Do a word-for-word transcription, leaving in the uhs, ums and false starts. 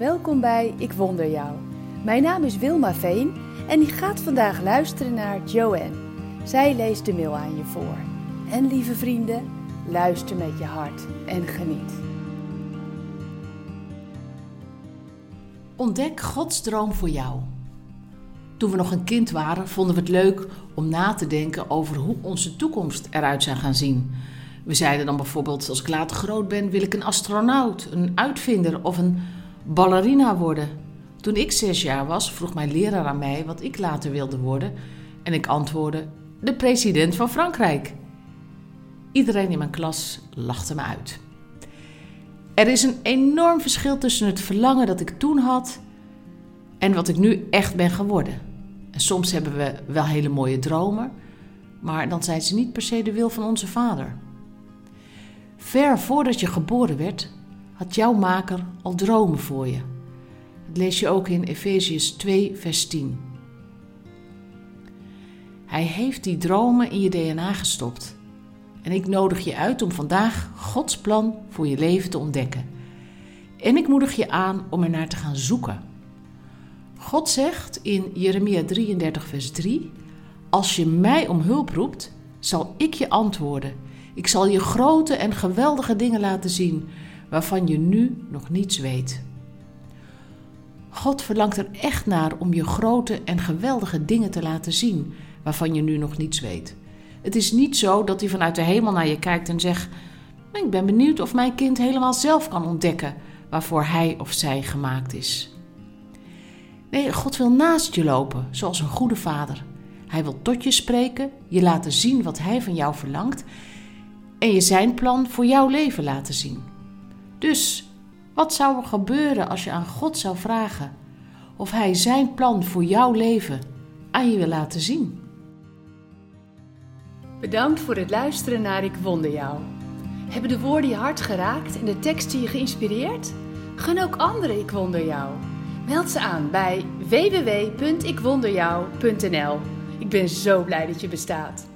welkom bij Ik Wonder Jou. Mijn naam is Wilma Veen en ik ga vandaag luisteren naar Joanne. Zij leest de mail aan je voor. En lieve vrienden, luister met je hart en geniet. Ontdek Gods droom voor jou. Toen we nog een kind waren, vonden we het leuk om na te denken over hoe onze toekomst eruit zou gaan zien. We zeiden dan bijvoorbeeld, als ik later groot ben, wil ik een astronaut, een uitvinder of een ballerina worden. Toen ik zes jaar was, vroeg mijn leraar aan mij wat ik later wilde worden en ik antwoordde, de president van Frankrijk. Iedereen in mijn klas lachte me uit. Er is een enorm verschil tussen het verlangen dat ik toen had en wat ik nu echt ben geworden. En soms hebben we wel hele mooie dromen, maar dan zijn ze niet per se de wil van onze Vader. Ver voordat je geboren werd, had jouw maker al dromen voor je. Dat lees je ook in Efeziërs twee vers tien. Hij heeft die dromen in je D N A gestopt. En ik nodig je uit om vandaag Gods plan voor je leven te ontdekken. En ik moedig je aan om er naar te gaan zoeken. God zegt in Jeremia drieëndertig vers drie, als je mij om hulp roept, zal ik je antwoorden. Ik zal je grote en geweldige dingen laten zien, waarvan je nu nog niets weet. God verlangt er echt naar om je grote en geweldige dingen te laten zien, waarvan je nu nog niets weet. Het is niet zo dat hij vanuit de hemel naar je kijkt en zegt, ik ben benieuwd of mijn kind helemaal zelf kan ontdekken waarvoor hij of zij gemaakt is. Nee, God wil naast je lopen, zoals een goede vader. Hij wil tot je spreken, je laten zien wat hij van jou verlangt en je zijn plan voor jouw leven laten zien. Dus, wat zou er gebeuren als je aan God zou vragen of hij zijn plan voor jouw leven aan je wil laten zien? Bedankt voor het luisteren naar Ik Wonder Jou. Hebben de woorden je hart geraakt en de teksten je geïnspireerd? Gun ook anderen Ik Wonder Jou. Meld ze aan bij w w w punt ik wonder jou punt n l. Ik ben zo blij dat je bestaat.